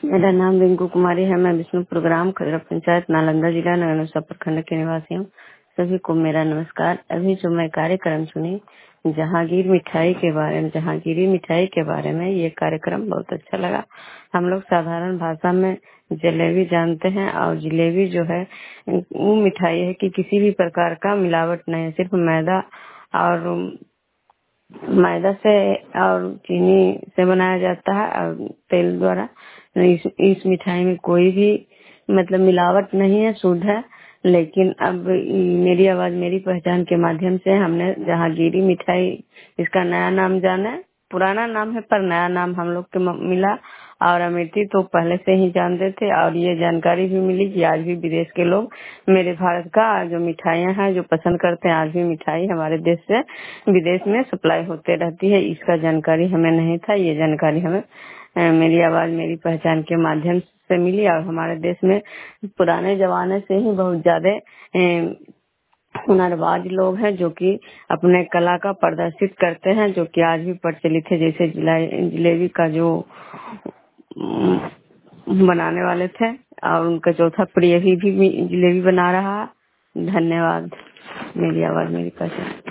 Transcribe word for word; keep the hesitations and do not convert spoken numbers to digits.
मेरा नाम रिंकू कुमारी है। मैं विष्णुपुर ग्राम खजरा पंचायत नालंदा जिला नगरनौसा प्रखंड के निवासी हूँ। सभी को मेरा नमस्कार। अभी जो मैं कार्यक्रम सुनी जहांगीर मिठाई के बारे में, जहांगीरी मिठाई के बारे में, ये कार्यक्रम बहुत अच्छा लगा। हम लोग साधारण भाषा में जलेबी जानते हैं और जलेबी जो है वो मिठाई है कि किसी भी प्रकार का मिलावट नहीं है, सिर्फ मैदा और मैदा से और चीनी से बनाया जाता है और तेल द्वारा। इस, इस मिठाई में कोई भी मतलब मिलावट नहीं है, शुद्ध है। लेकिन अब मेरी आवाज मेरी पहचान के माध्यम से हमने जहांगीरी मिठाई, इसका नया नाम जाना है। पुराना नाम है पर नया नाम हम लोग के म- मिला। और अमेठी तो पहले से ही जानते थे और ये जानकारी भी मिली कि आज भी विदेश के लोग मेरे भारत का जो मिठाइयाँ हैं जो पसंद करते हैं, आज भी मिठाई हमारे देश से विदेश में सप्लाई होते रहती है। इसका जानकारी हमें नहीं था। ये जानकारी हमें अ, मेरी आवाज मेरी पहचान के माध्यम से मिली। और हमारे देश में पुराने जमाने से ही बहुत ज्यादा अ, हुनरबाज लोग हैं जो कि अपने कला का प्रदर्शित करते हैं, जो कि आज भी प्रचलित है। जैसे जिला- जलेबी का जो अम, बनाने वाले थे और उनका चौथा प्रिय भी, भी जलेबी बना रहा। धन्यवाद। मेरी आवाज मेरी पहचान।